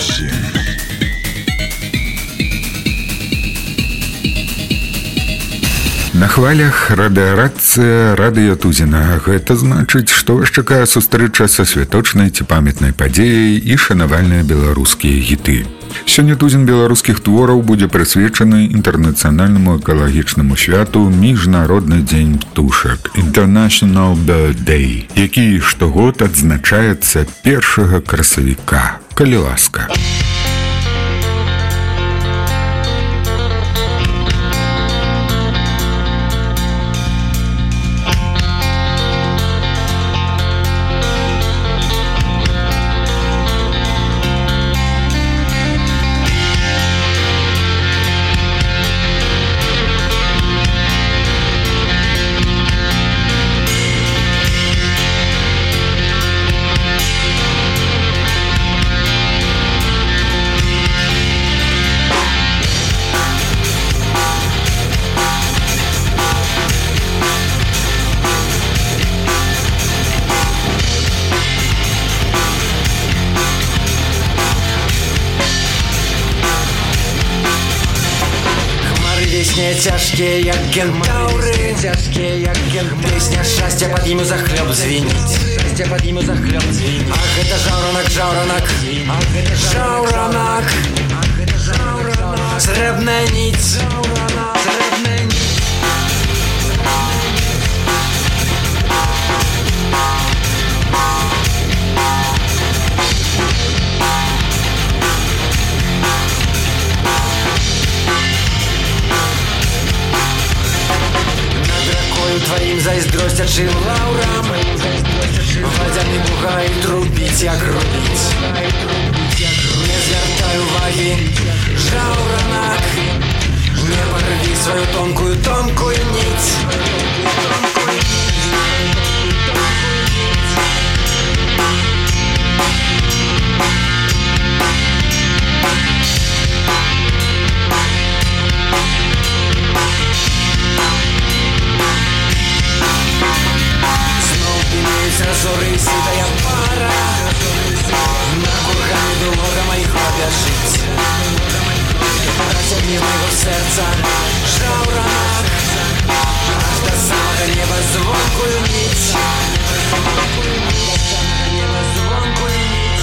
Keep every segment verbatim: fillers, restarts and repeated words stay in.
Беларусі. На хвалях радыарацыя радыё Тузіна. Гэта значыць, што вас чакае сустрэча са святочнай ці памятнай падзеяй і шанавальныя беларускія гіты. Сёння тузін беларускіх твораў будзе прысвечаны інтэрнацыянальнаму экалагічнаму святу Міжнародны дзень птушак International Bird Day, які штогод адзначаецца першага красавіка. Калі ласка. Тяжкие, як кентавры, тяжкие, як кентавры. Песня счастья под ему захлеб звенит. Счастья под ему захлеб звенит. Ах, это жауранак, жауранак, жауранак, сребная нить, сребная нить. Твоим зайздростячым лаўрам вадзяны бугай трубіць, як рубіць. Не звяртай увагі, жаўранак, не парві сваю тонкую, тонкую ніць. Разоры ситая пара, на кургане дорога моих обяжить. Рассягни моего сердца жауранак, аж до самого неба звонкую нить. Неба звонкую нить.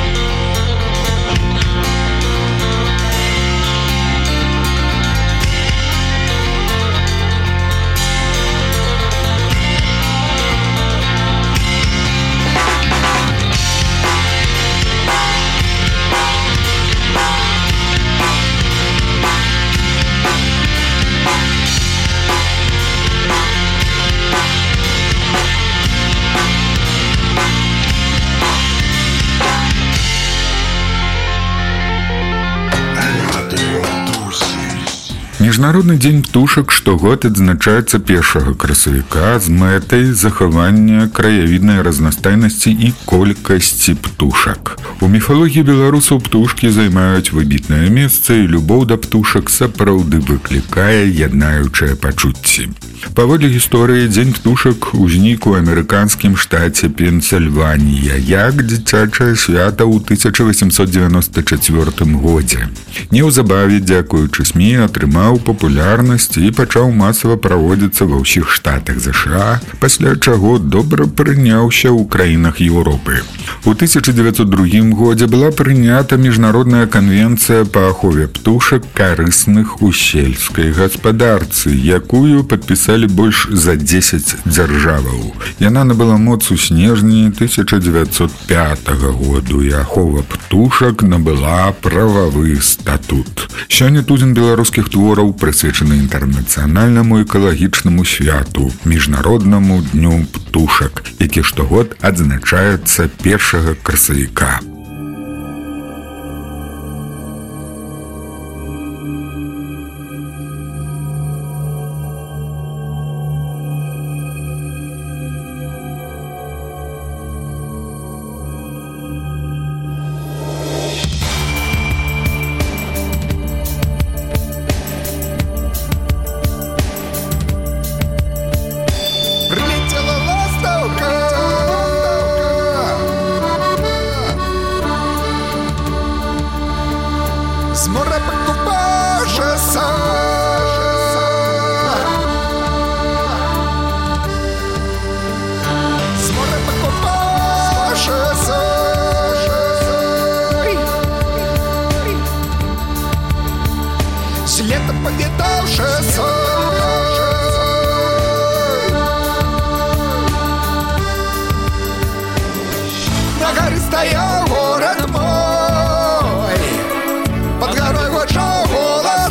Міжнародны дзень птушак штогод адзначаецца першага красавіка з мэтай захавання краявіднай разнастайнасці і колькасці птушак. У міфалогіі беларусаў птушкі займаюць выбітнае месца, і любоў да птушак сапраўды выклікае яднаючыя пачуцці. Паводле гісторыі, дзень птушак узнік у амерыканскім штаце Пенсільванія як дзіцячае свята ў тысяча васемсот дзевяноста чацвёртым годзе. Неўзабаве, дзякуючы СМІ, атрымаў папулярнасць і пачаў масава праводзіцца ва ўсіх штатах ЗША, пасля чаго добра прыняўся ў краінах Еўропы. У тысяча дзевяцьсот другім годзе была прынята міжнародная канвенцыя па ахове птушак карысных у сельскай гаспадарцы, якую падпісалі больш за дзесяць дзяржаваў. Яна набыла моц у снежні тысяча дзевяцьсот пятага году, і ахова птушак набыла прававы статут. Сёння тузін беларускіх твораў прысвечаны інтэрнацыянальнаму экалагічнаму святу Міжнароднаму дню птушак, які штогод адзначаецца першага красавіка. С моря покупашься, с моря покупашься, с лета повидавшися. На горе стоял город мой, под горой гулял голос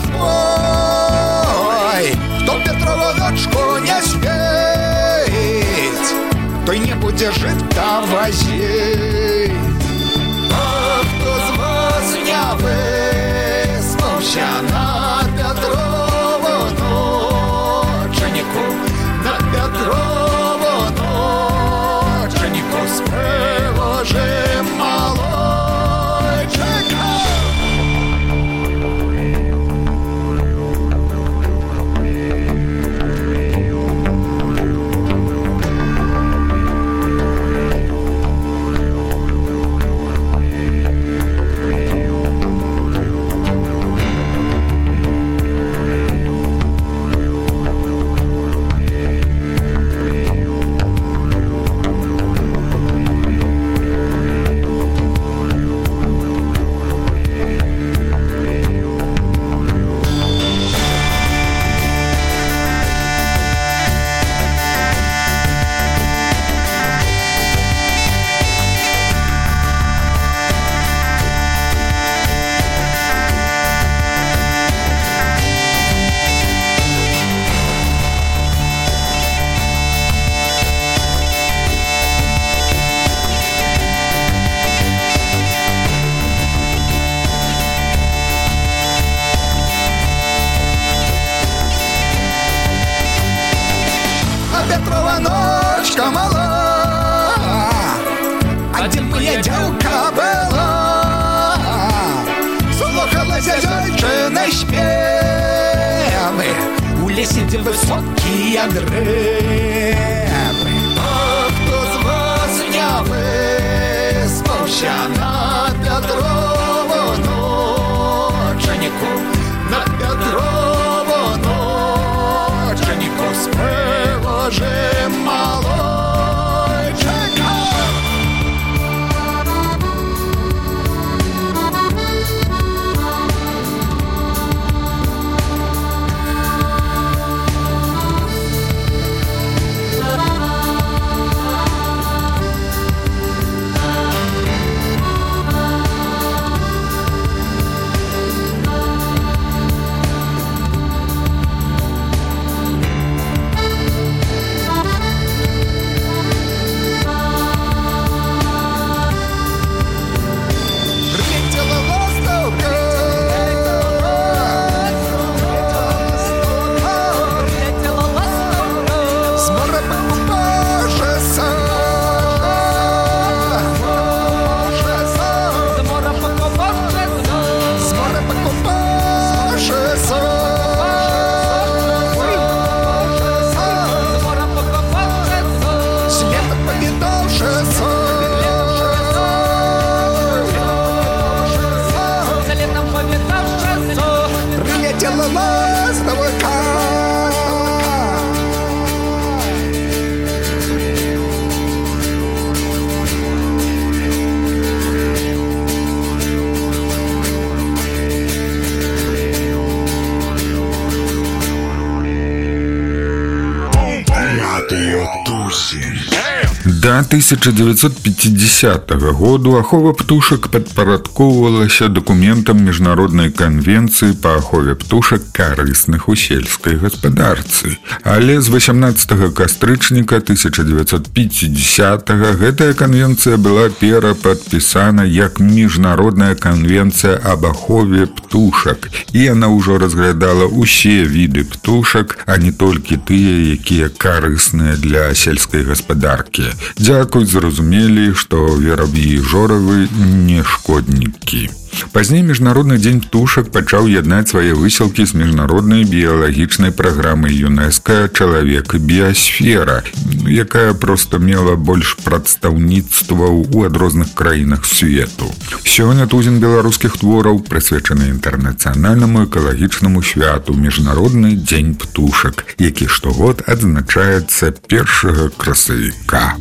мой. Кто Петрову ночку не спеть, той не будет жить, да возить. А кто с вас не выспался на Петрову ноченику, на Петрову ноченику спрыложим молодчика. Петрова ночка мала, один моя девка была. Слухалась зайчиной спевы, у лесе де высокие древы. А кто с вас не выспался на Петрову ноченику, на Петрову ноченику спрыложим молодчика. Да тысяча девятьсот пятидесятого году ахова птушак падпарадкоўвалася дакументам міжнароднай канвенцыі па ахове птушак карысных у сельскай гаспадарцы. Але з васямнаццатага кастрычніка тысяча девятьсот пятидесятого гэтая канвенцыя была перападпісана як міжнародная канвенцыя аб ахове птушак, і яна ўжо разглядала ўсе віды птушак, а не толькі тыя, якія карысныя для сельскай гаспадаркі. Дзякуй, зразумелі, што вераб'і і жоравы не шкоднікі. Пазней міжнародны дзень птушак пачаў яднаць свае высілкі з міжнароднай біялагічнай праграмай ЮНЕСКО «Чалавек і біасфера», якая проста мела больш прадстаўніцтваў у адрозных краінах свету. Сёння тузін беларускіх твораў прысвечаны інтэрнацыянальнаму экалагічнаму святу міжнародны дзень птушак, які штогод адзначаецца першага красавіка.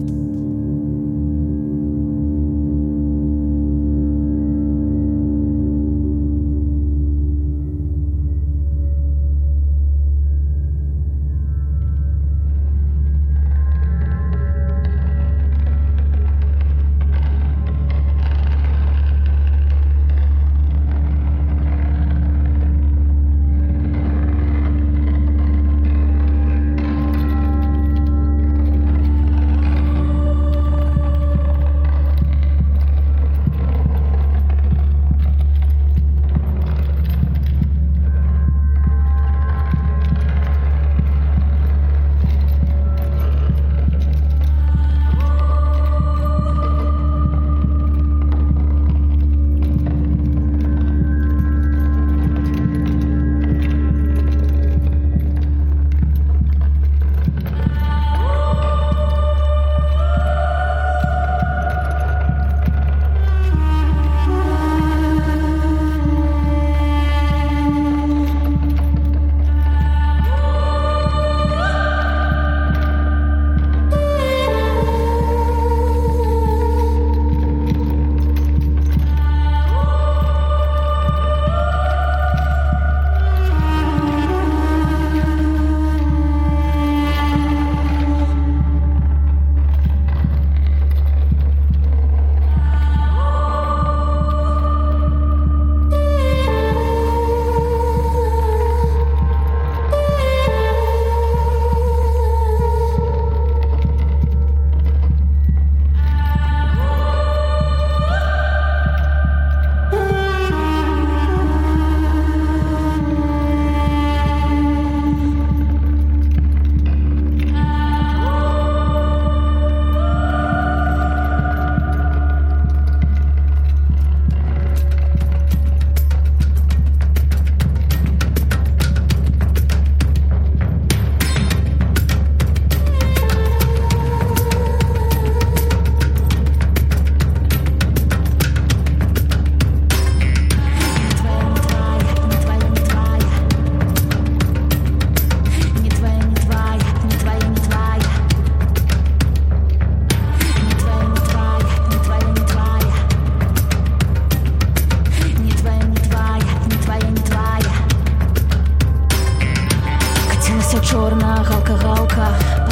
Чорна галка-галка,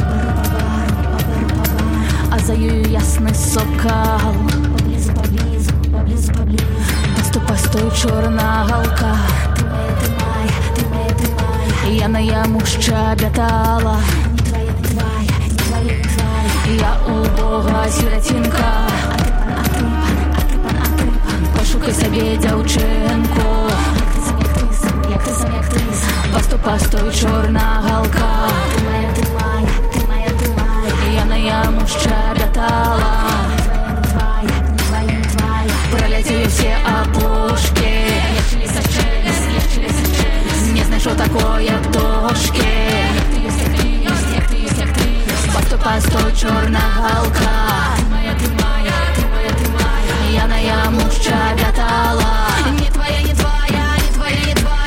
а за ёю ясны сокал. Поблизу, поблизу, поблизу, поблизу. Постой, постой, чорна галка. Ты моя, ты моя, ты моя, ты моя. Я на яму щебетала. Не твоя, не твоя, не твоя, не твоя. Я убога сиротинка. Атрипан, атрипан, атрипан. Пошукай собі дівчинку. Як ти сам, як ти сам. Постой, постой, чорна галка. Ты моя, ты моя, ты моя, ты моя. Я на яму щебетала. Не твоя, не твоя, не твоя. Пролетели все опушки. Я челюсть, а челюсть, я челюсть, а челюсть. Не знаешь, что такое дошки. Як ты есть, як ты есть, як ты есть, як ты есть. Постой, постой, чорна галка. Ты моя, ты моя, ты моя, ты моя. Я на яму щебетала. Не твоя, не твоя, не твоя, не твоя.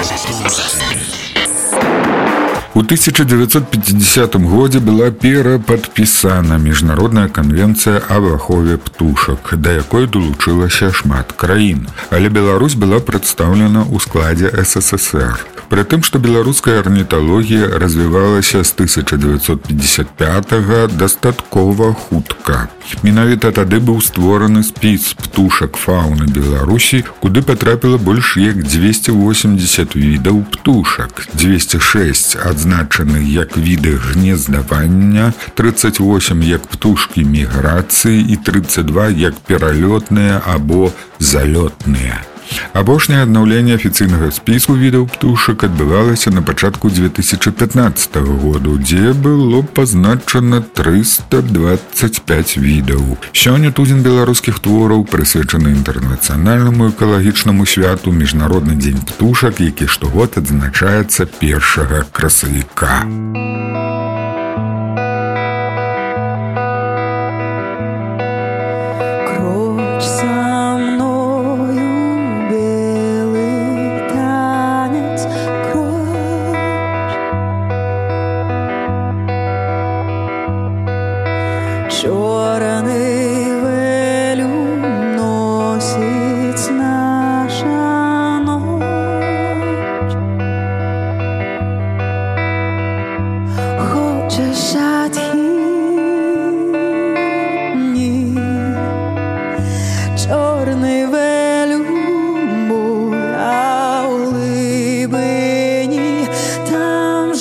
У тысяча девятьсот пятидесятым годзе была перападпісана міжнародная канвенцыя аб ахове птушак, да якой далучылася шмат краін. Але Беларусь была прадстаўлена ў складзе эс эс эс эр. Пры тым, што беларуская арніталогія развівалася з тысяча девятьсот пятьдесят пятага дастаткова хутка. Менавіта тады быў створаны спіс птушак фауны Беларусі, куды патрапіла больш як дзвесце восемьдесят відаў птушак, дзвесце шэсць адзначаны як віды гнездавання, тридцать восемь як птушкі міграцыі і тридцать два як пералётныя або залётныя. Апошняе аднаўленне афіцыйнага спісу відаў птушак адбывалася на пачатку две тысячи пятнадцатага году, дзе было пазначана триста двадцать пять відаў. Сёння тузін беларускіх твораў прысвечаны інтэрнацыянальнаму экалагічнаму святу Міжнародны дзень птушак, які штогод адзначаецца першага красавіка. Чорний велюм носить наша ноч. Хочеш отхідні, чорний велюм буя у либині, там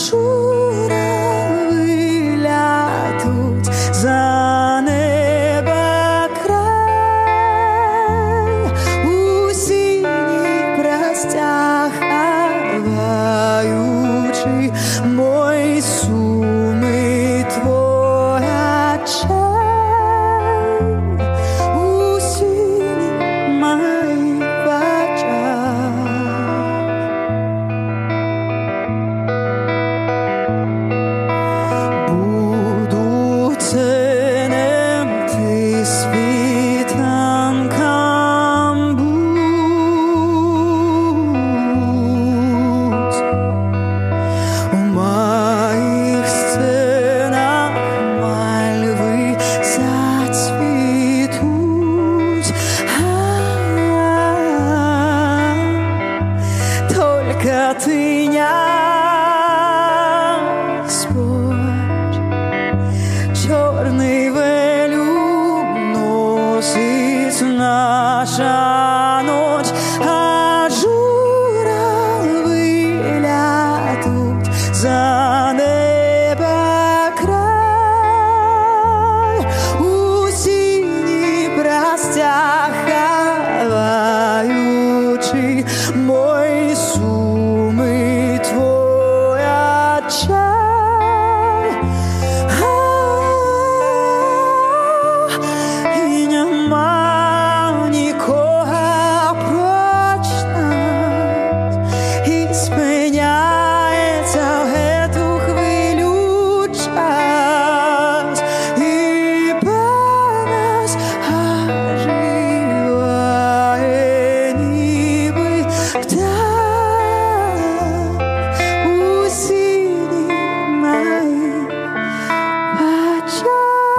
журавлі лятуть за мой суми твоя чай у синіх моїх очах. Буду цінним ти світанкам будь. У моих сценах мальвы зацветут, а-а-а. Только ты не спорь. Черный велюм носит наша ночь, а журавлі лятуть за неба край, у синіх простях ховаючи мой суми твоя чай. І нема нікого проч нас, і спиняється эту хвилю час, і пам'ять оживає ніби птах у синіх моїх очах.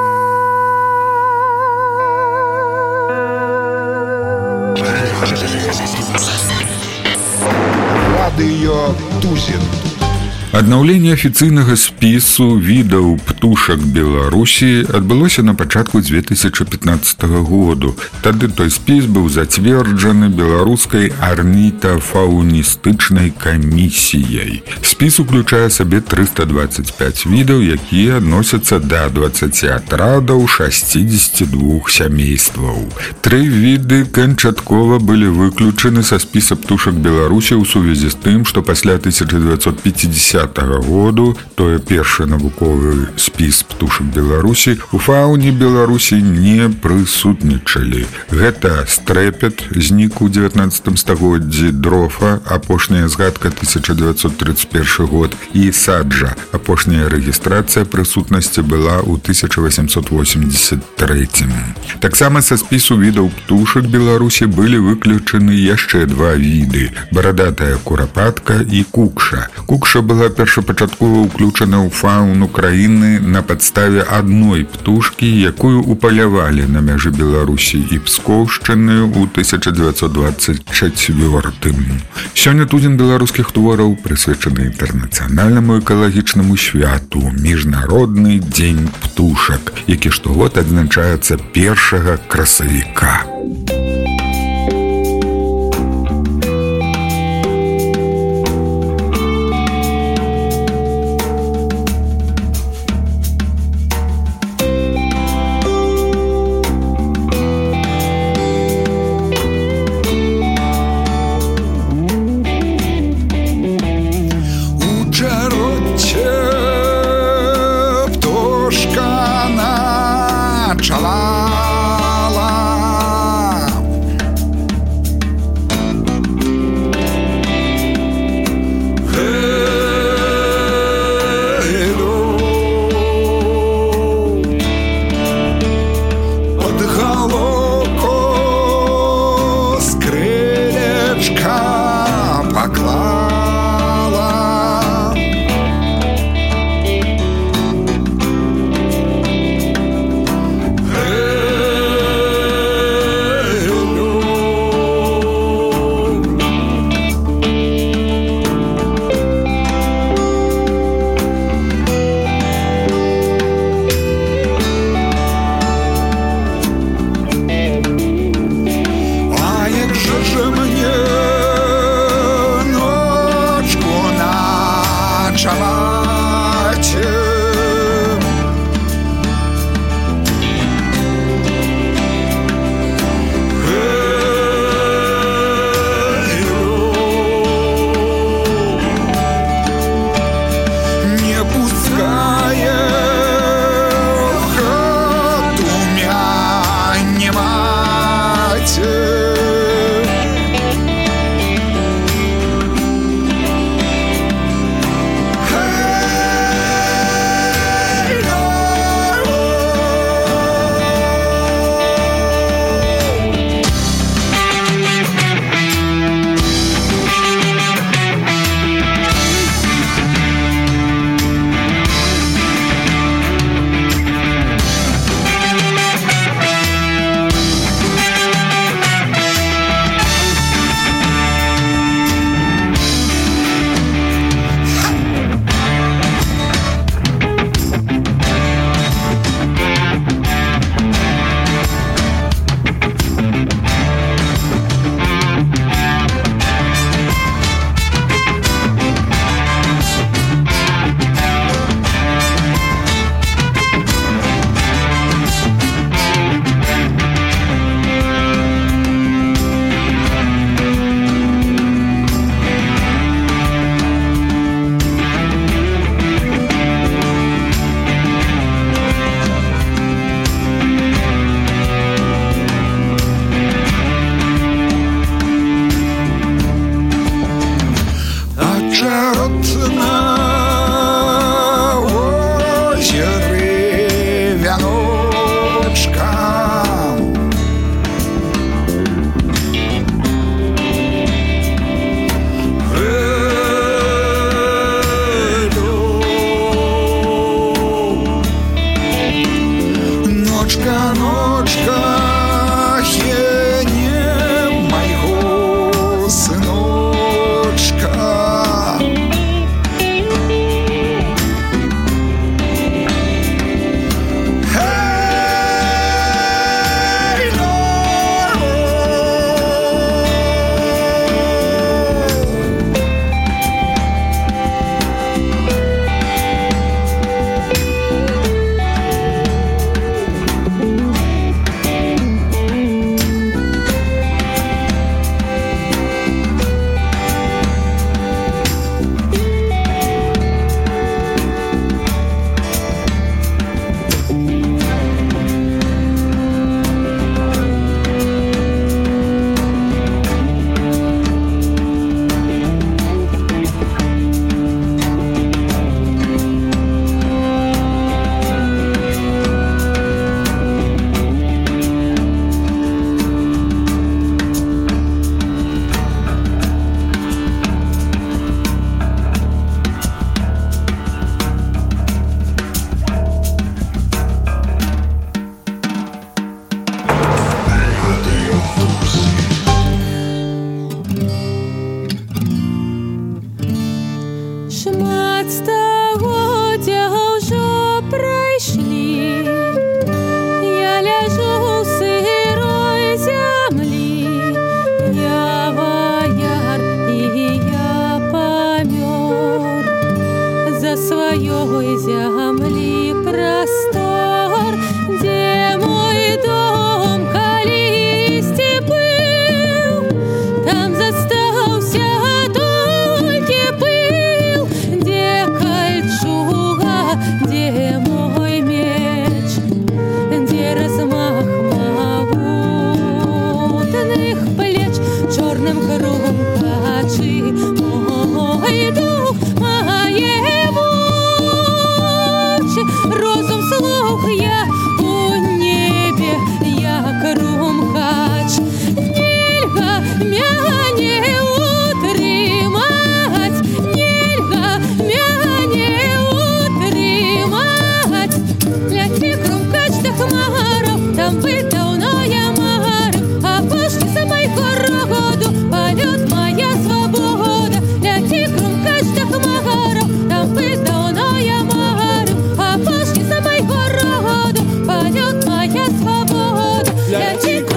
Радыё Тузін. Аднаўленне афіцыйнага спісу відаў птушак Беларусі адбылося на пачатку две тысячи пятнадцатага году. Тады той спіс быў зацверджаны беларускай арнітафауністычнай камісіяй. Спіс уключае сабе триста двадцать пять відаў, якія адносяцца да двадцати атрадаў шестьдесят два сямействаў. Тры віды канчаткова былі выключаны са спіса птушак Беларусі ў сувязі з тым, што пасля тысяча девятьсот пятидесятого дзесятага году, тое першы навуковы спіс птушак Беларусі, у фауне Беларусі не прысутнічалі. Гэта стрэпет, знік у дзевятнаццатым стагоддзі, дрофа, апошняя згадка тысяча дзевяцьсот тридцать першы год, і саджа. Апошняя рэгістрацыя прысутнасці была ў тысяча восемьсот восемьдесят третьем. Таксама са спісу відаў птушак Беларусі былі выключаны яшчэ два віды – барадатая курапатка і кукша. Кукша была першапачаткова ўключана ў фауну краіны на падставе адной птушкі, якую упалявалі на мяжы Беларусі і Пскоўшчыны ў тысяча дзевяцьсот двадцать четвёртым. Сёння тузін беларускіх твораў прысвечаны інтэрнацыянальнаму экалагічнаму святу – міжнародны дзень птушак, які штогод адзначаецца першага красавіка.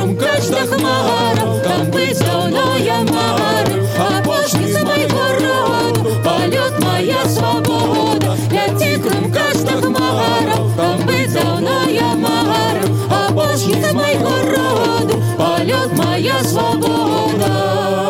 цітром кожна хмара, там бить давно я марю, апошні з майго роду, полет моя свобода. Я цітром кожна хмара, там бить давно я марю, апошні з майго роду, полет моя свобода.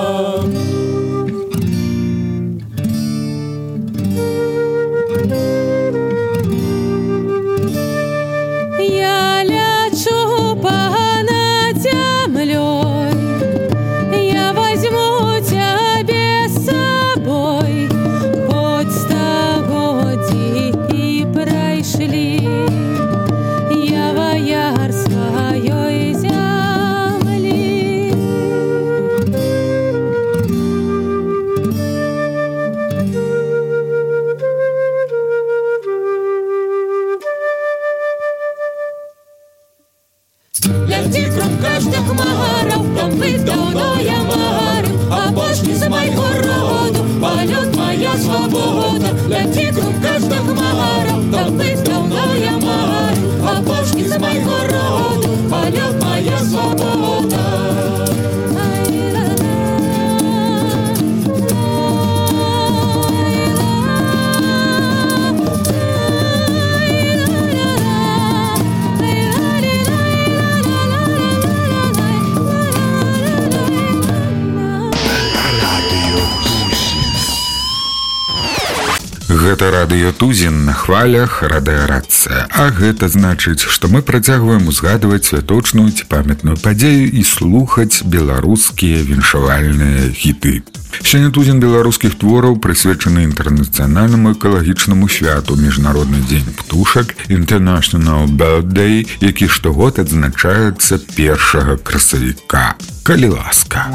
Гэта радыё Тузін на хвалях радыарацыя. А гэта значыць, што мы працягваем узгадваць святочную ці памятную падзею і слухаць беларускія віншавальныя хіты. Сёння Тузін беларускіх твораў прысвечаны інтэрнацыянальнаму экалагічнаму святу Міжнародны дзень птушак International Bird Day, які штогод адзначаецца першага красавіка. Калі ласка.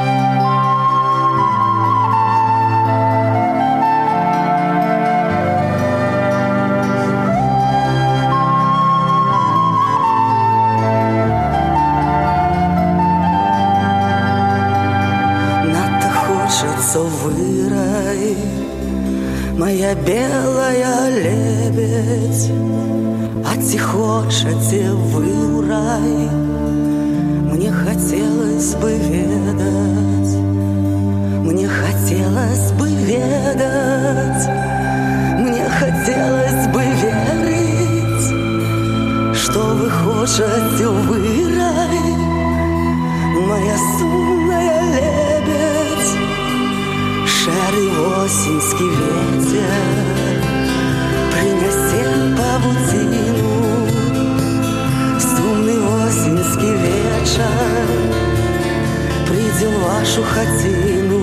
Вырай, моя белая лебедь, а ці хочаце вы ў рай? Мне хотелось бы ведаць, мне хотелось бы ведаць, мне хотелось бы верыць, што вы хочаце вы рай, моя сумная лебедь. Шэры восеньскі ветер прынясе павуціну, сумны восеньскі вечар прыйдзе ў вашу хаціну,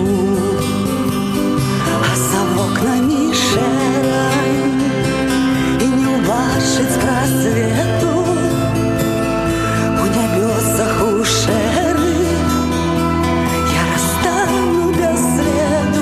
а за вокнамі шэрай і не ўбачыць прасвету у нябёсах у шэры. Я растану без следу.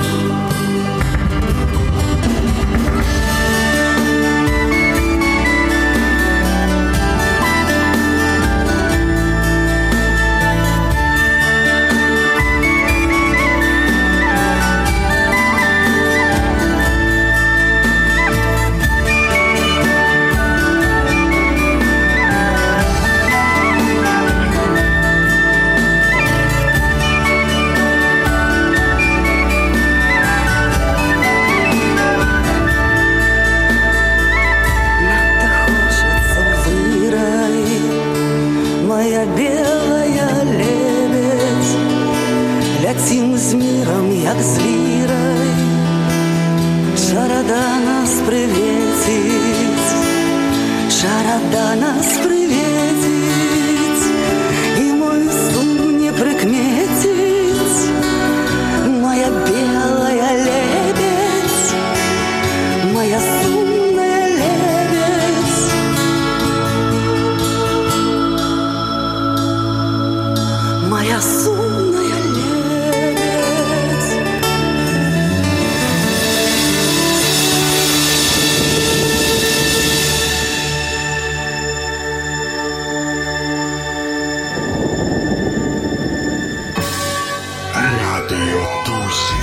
Летим з миром, як з лірай, чарада нас приветить, чарада нас приветить, і мой сум не прикметить. Моя белая лебедь, моя сумная лебедь, моя сумная.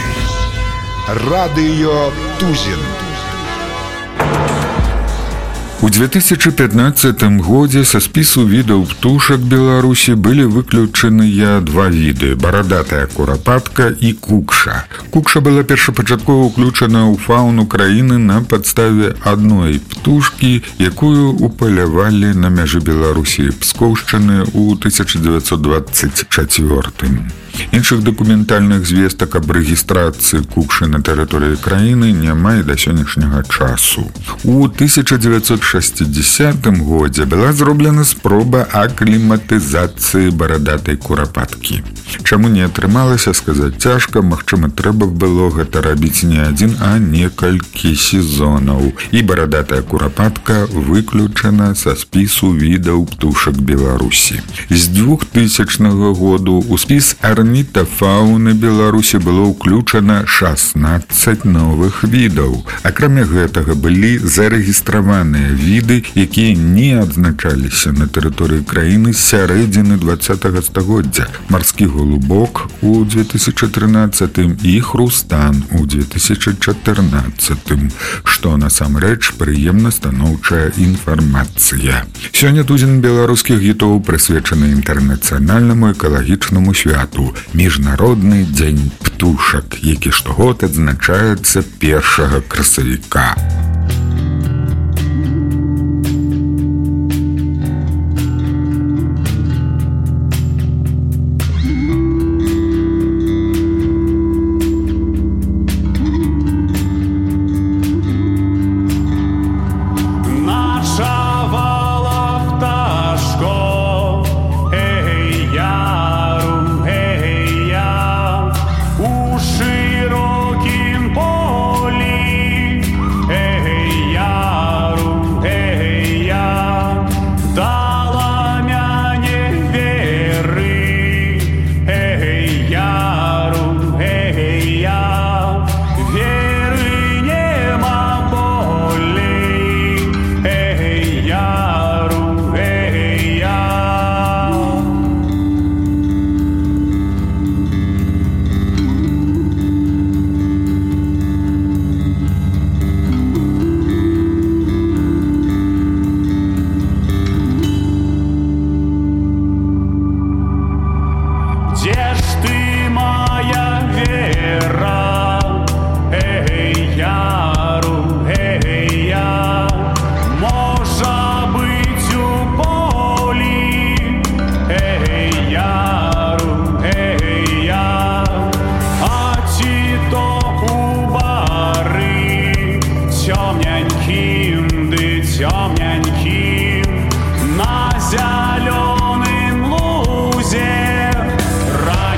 Радыё Тузін. У две тысячи пятнадцатым годзе са спісу відаў птушак Беларусі былі выключаныя два віды: барадатая курапатка і кукша. Кукша была першапачаткова ўключана ў фауну краіны на падставе адной птушкі, якую упалявалі на мяжы Беларусі і Пскоўшчыны ў тысяча дзевяцьсот двадцать чацвёртым. Іншых дакументальных звестак аб рэгістрацыі кукшы на тэрыторыі краіны няма і да сённяшняга часу. У тысяча дзевяцьсот шэсцідзясятым годзе была зроблена спроба акліматызацыі барадатай курапаткі. Чаму не атрымалася, сказаць цяжка, магчыма, трэба было гэта рабіць не адзін, а некалькі сезонаў. І барадатая курапатка выключана са спісу відаў птушак Беларусі. З двухтысячнага году ў спіс арнітафауны Беларусі было ўключана шаснаццаць новых відаў. Акрамя гэтага былі зарэгістраваныя віды, якія не адзначаліся на тэрыторыі краіны з сярэдзіны дваццатага стагоддзя. Марскі голубок у две тысячи трынаццатым і хрустан у две тысячи чатырнаццатым, што насамрэч прыемна станоўчая інфармацыя. Сёння тузін беларускіх гітоў прысвечаны інтэрнацыянальнаму экалагічнаму святу — міжнародны дзень птушак, які штогод адзначаецца першага красавіка. На зеленым лузе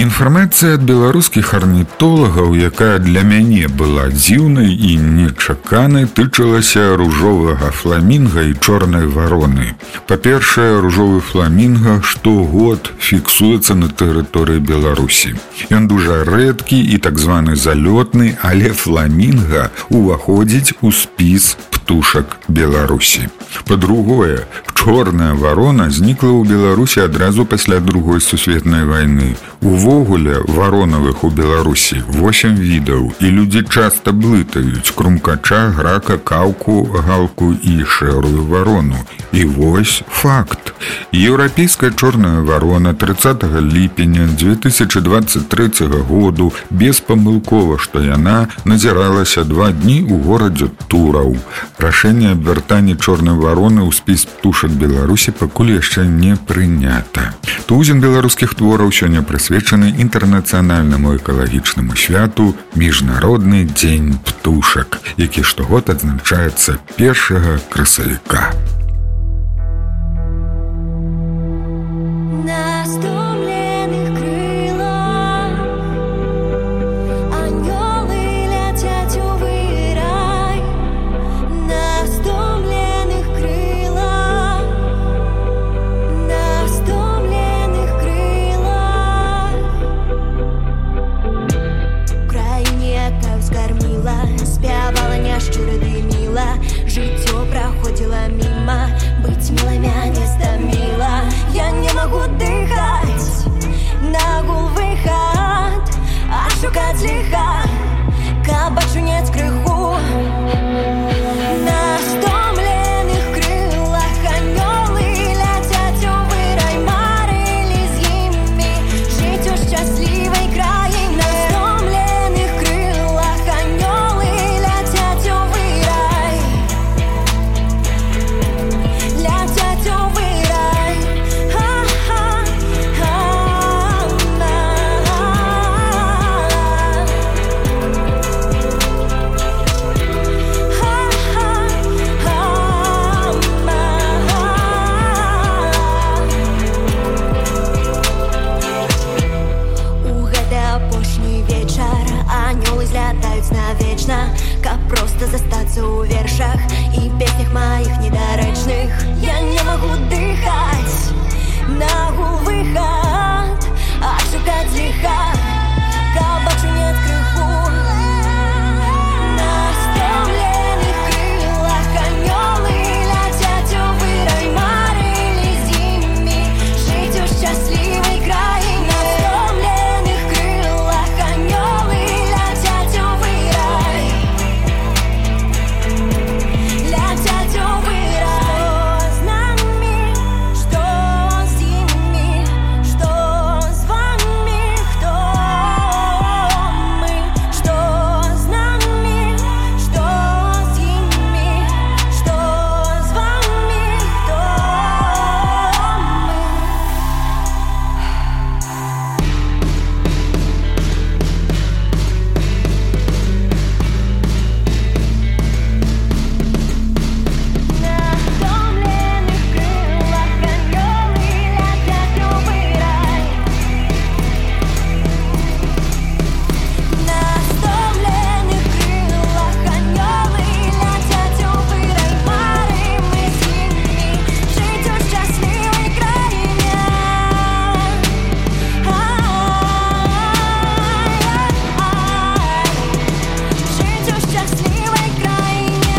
Інфармацыя ад беларускіх арнітолагаў, якая для мяне была дзіўнай і нечаканай, тычылася ружовага фламінга і чорнай вароны. Па-першае, ружовы фламінга штогод фіксуецца на тэрыторыі Беларусі. Ён дужа рэдкі і так званы залётны, але фламінга уваходзіць у спіс птушак Беларусі. Па-другое, чорная варона знікла ў Беларусі адразу пасля Другой сусветнай вайны. Увогуле, варонавых у Беларусі восем відаў, і людзі часта блытаюць крумкача, грака, каўку, галку і шэрую варону. І вось факт. Еўрапейская чорная варона трыццатага ліпеня дзве тысячы дваццаць трэцяга году беспамылкова, што яна назіралася два дні ў горадзе Тураў. Рашэнне аб вяртанні чорнай вароны ў спіс птушак Беларусі пакуль яшчэ не прынята. Тузін беларускіх твораў сёння прысвечаны інтэрнацыянальнаму экалагічнаму святу Міжнародны дзень птушак, які штогод адзначаецца першага красавіка. Жыццё праходзіла міма, быць міла мяне стаміла. Я не магу дыхаць, на гул выхад, а шукаць ліха, каб ачуняць крыху. На стомленых крылах анёлы ляцяць у вырай, марылі з імі жыць у шчаслівай краіне. На стомленых крылах анёлы ляцяць у вырай, ляцяць у вырай. У гэты апошні вечар анёлы злятаюць навечна, каб проста застацца ў вершах і песнях маіх недарэчных. Я не магу дыхаць, на гул выхад, а шукаць ліха, каб ачуняць крыху. На стомленых крылах анёлы ляцяць у вырай, марылі з імі жыць у шчаслівай краіне. На стомленых крылах анёлы ляцяць у вырай, ляцяць у вырай. Што з намі, што з імі, што з вамі, хто мы? Што з намі, што з імі, што з вамі, хто мы? На стомленых крылах анёлы ляцяць у вырай, на стомленых крылах анёлы ляцяць у вырай, марым мы з імі жыць у шчаслівай краіне. Жыць у шчаслівай краіне.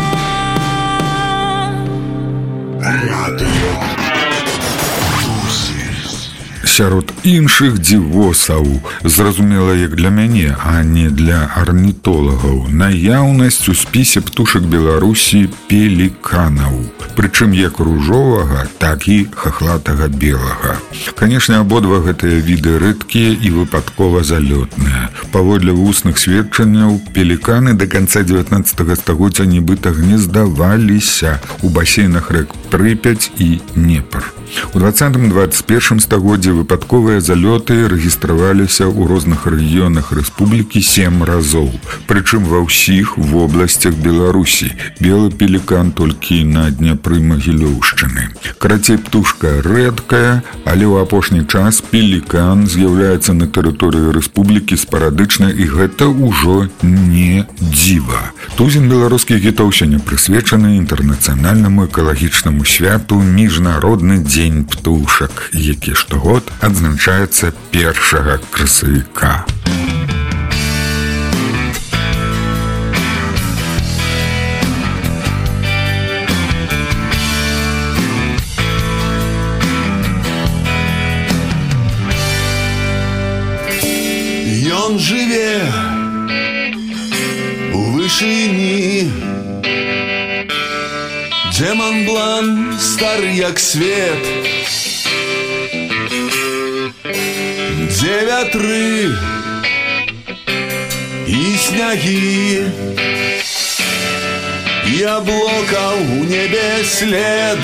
Сярод іншых дзівосаў, зразумела, як для мяне, а не для арнітолагаў, наяўнасць у спісе птушак Беларусі пеліканаў. Прычым як ружовага, так і хахлатага белага. Канешне, абодва гэтыя віды рэдкія і выпадкова залётныя. Паводле вусных сведчанняў, пеліканы да канца дзевятнаццатага стагоддзя нібыта гнездаваліся у басейнах рэк Прыпять і Днепр. У двадцатым двадцать першым стагоддзі выпадковыя залёты рэгістраваліся ў розных рэгіёнах рэспублікі сем разоў. Прычым ва ўсіх вобласцях Беларусі. Белы пелікан толькі на Дняпры Магілёўшчыны. Карацей, птушка рэдкая, але ў апошні час пелікан з'яўляецца на тэрыторыі рэспублікі спарадычна, і гэта ўжо не дзіва. Тузін беларускіх гітоў сёння прысвечаны інтэрнацыянальнаму экалагічнаму святу міжнародны дзень птушак, які штогод адзначаецца першага красавіка. Ён жыве у вышыні, дзе Монблан стары як свет, дзе вятры і снягі, і аблокаў у небе след,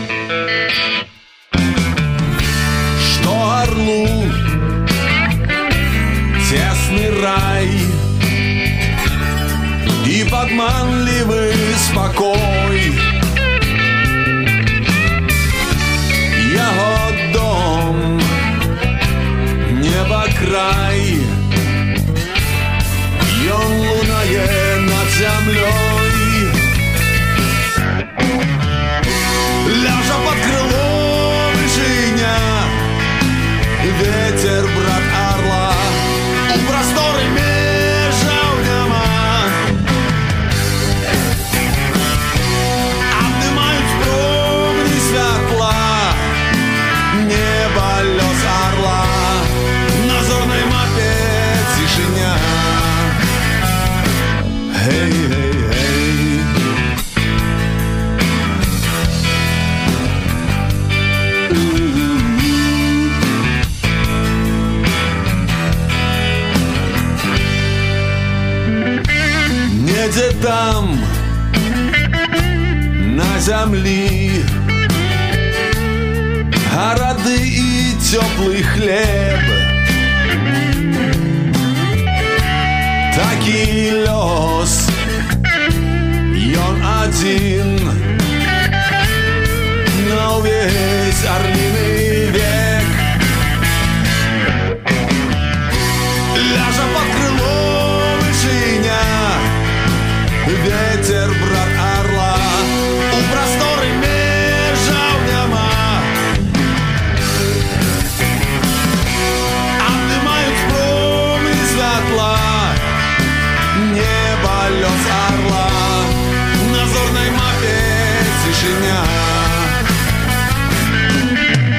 што арлу тесный рай и подманливый спокой. Яго дом, небо край, ён лунае над землей. Ляжа под крыло вышыня, ветер, брат орла, у просторы межаў няма. Абдымаюць промні святла, неба лёс орла, на зорнай мапе цішыня. Гей, гей, гей. Недзе там, на зямлі, гарады і цёплы хлеб. Такі лёс, ён адзін на ўвесь арліны век. Ляжа под крыло вышыня, ветер, брат орла, у просторы межаў няма. Абдымаюць промні святла, неба лёс орла, на зорнай мапе цішыня.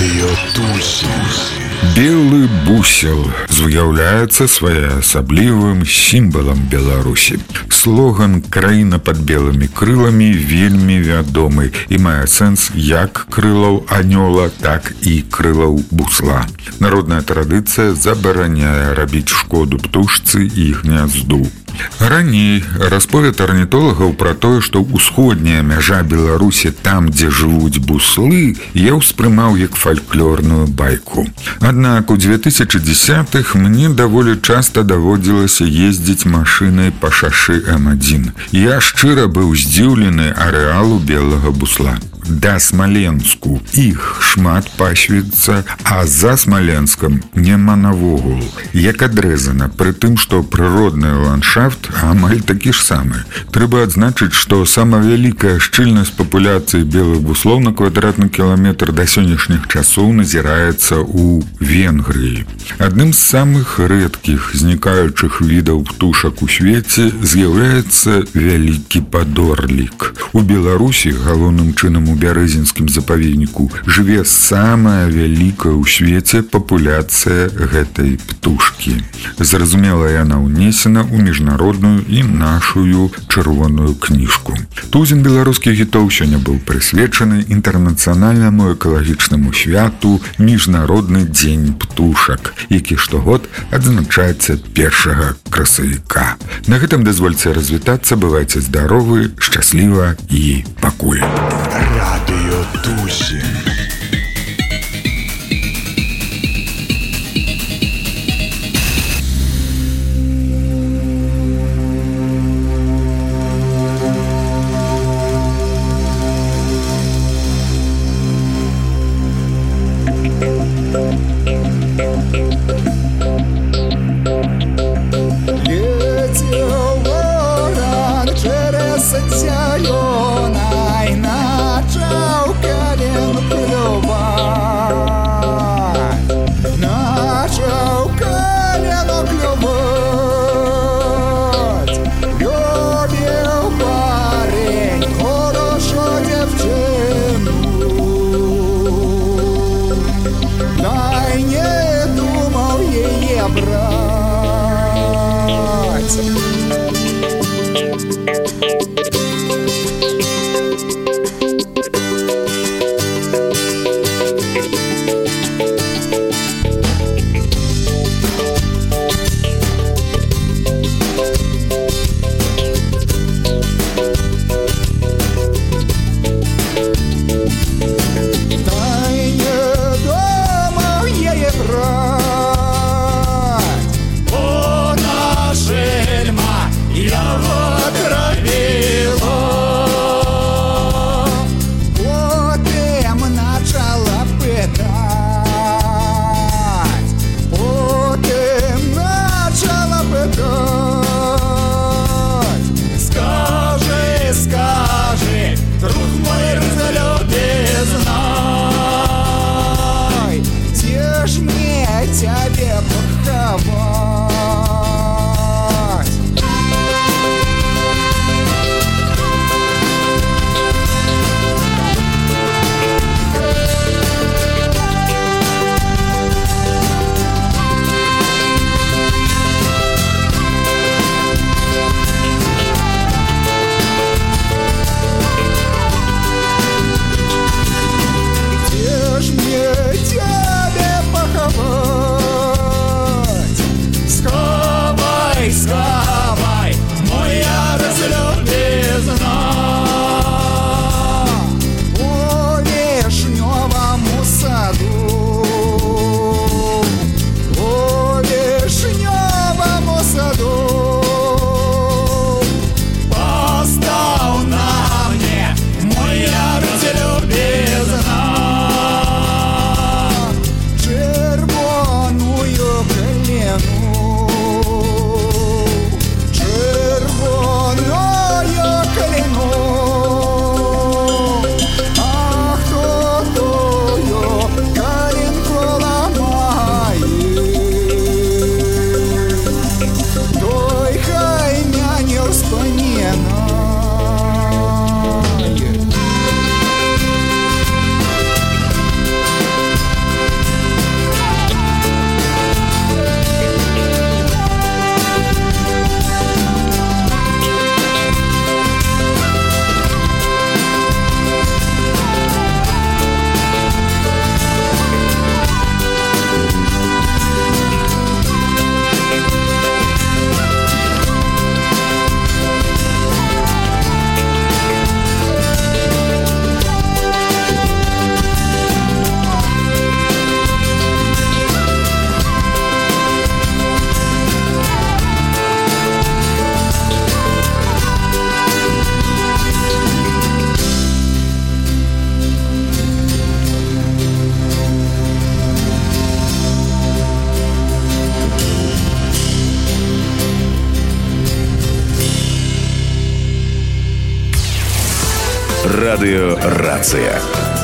Радыё Тусін. Белы бусел з'яўляецца своеасаблівым сімвалам Беларусі. Слоган «Краіна пад белымі крыламі» вельмі вядомы і мае сэнс як крылаў анёла, так і крылаў бусла. Народная традыцыя забараняе рабіць шкоду птушцы і гнязду. Раней расповед арнітолагаў пра тое, што ўсходняя мяжа Беларусі, там, дзе жывуць буслы, я ўспрымаў як фальклорную байку. Аднак у две тысячи десятых мне даволі часта даводзілася ездзіць машынай па шашы эм адзін. Я шчыра быў здзіўлены арэалу белага бусла. Да Смаленску іх шмат пасвіцца, а за Смаленскам няма навогул. Як адрэзана, пры тым, што прыродны ландшафт амаль такі ж самы. Трэба адзначыць, што самая вялікая шчыльнасць папуляцыі белых буслоў на квадратны кіламетр да сённяшніх часоў назіраецца ў Венгрыі. Адным з самых рэдкіх знікаючых відаў птушак у свеце з'яўляецца вялікі падорлік. У Беларусі галоўным чынам у бярэзінскім запаведніку жыве самая вялікая ў свеце папуляцыя гэтай птушкі. Зразумела, яна ўнесена ў міжнародную і нашую чырвоную кніжку. Тузін беларускіх гітоў сёння быў прысвечаны інтэрнацыянальнаму экалагічнаму святу Міжнародны дзень птушак, які штогод адзначаецца першага красавіка. На гэтым дазвольце развітацца, бывайце здаровы, шчасліва і пакуль. Радыё Тусін. Летел ворон через зеленой, начал колен плюс. Радыё «Рацыя».